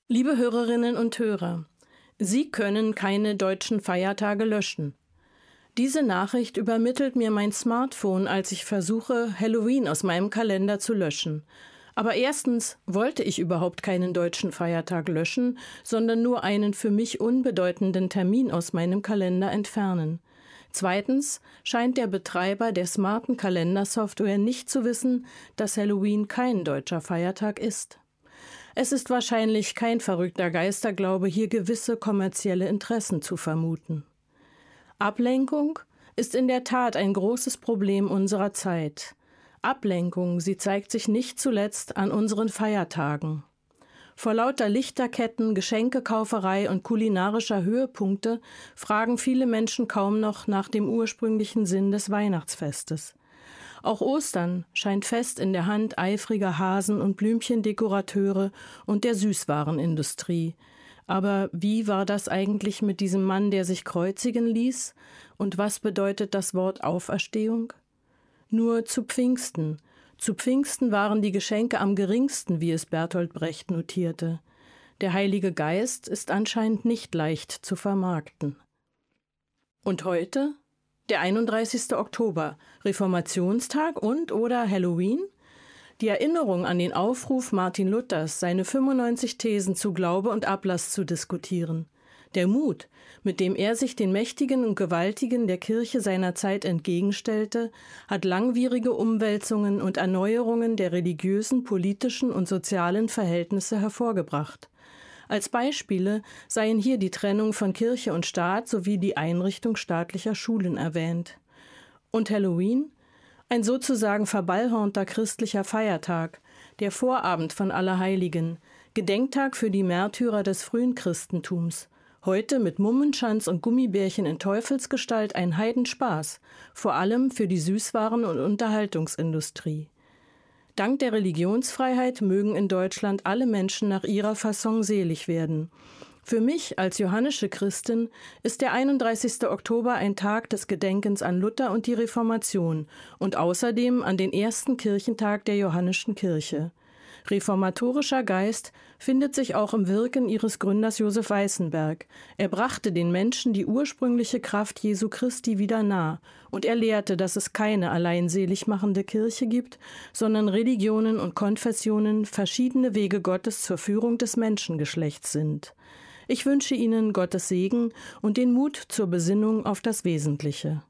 Liebe Hörerinnen und Hörer, Sie können keine deutschen Feiertage löschen. Diese Nachricht übermittelt mir mein Smartphone, als ich versuche, Halloween aus meinem Kalender zu löschen. Aber erstens wollte ich überhaupt keinen deutschen Feiertag löschen, sondern nur einen für mich unbedeutenden Termin aus meinem Kalender entfernen. Zweitens scheint der Betreiber der smarten Kalendersoftware nicht zu wissen, dass Halloween kein deutscher Feiertag ist. Es ist wahrscheinlich kein verrückter Geisterglaube, hier gewisse kommerzielle Interessen zu vermuten. Ablenkung ist in der Tat ein großes Problem unserer Zeit. Ablenkung, sie zeigt sich nicht zuletzt an unseren Feiertagen. Vor lauter Lichterketten, Geschenkekauferei und kulinarischer Höhepunkte fragen viele Menschen kaum noch nach dem ursprünglichen Sinn des Weihnachtsfestes. Auch Ostern scheint fest in der Hand eifriger Hasen- und Blümchendekorateure und der Süßwarenindustrie. Aber wie war das eigentlich mit diesem Mann, der sich kreuzigen ließ? Und was bedeutet das Wort Auferstehung? Nur zu Pfingsten. Zu Pfingsten waren die Geschenke am geringsten, wie es Bertolt Brecht notierte. Der Heilige Geist ist anscheinend nicht leicht zu vermarkten. Und heute? Der 31. Oktober, Reformationstag und/oder Halloween? Die Erinnerung an den Aufruf Martin Luthers, seine 95 Thesen zu Glaube und Ablass zu diskutieren. Der Mut, mit dem er sich den Mächtigen und Gewaltigen der Kirche seiner Zeit entgegenstellte, hat langwierige Umwälzungen und Erneuerungen der religiösen, politischen und sozialen Verhältnisse hervorgebracht. Als Beispiele seien hier die Trennung von Kirche und Staat sowie die Einrichtung staatlicher Schulen erwähnt. Und Halloween? Ein sozusagen verballhornter christlicher Feiertag, der Vorabend von Allerheiligen, Gedenktag für die Märtyrer des frühen Christentums. Heute mit Mummenschanz und Gummibärchen in Teufelsgestalt ein Heidenspaß, vor allem für die Süßwaren- und Unterhaltungsindustrie. Dank der Religionsfreiheit mögen in Deutschland alle Menschen nach ihrer Fasson selig werden. Für mich als johannische Christin ist der 31. Oktober ein Tag des Gedenkens an Luther und die Reformation und außerdem an den ersten Kirchentag der johannischen Kirche. Reformatorischer Geist findet sich auch im Wirken ihres Gründers Josef Weißenberg. Er brachte den Menschen die ursprüngliche Kraft Jesu Christi wieder nah und er lehrte, dass es keine allein selig machende Kirche gibt, sondern Religionen und Konfessionen verschiedene Wege Gottes zur Führung des Menschengeschlechts sind. Ich wünsche Ihnen Gottes Segen und den Mut zur Besinnung auf das Wesentliche.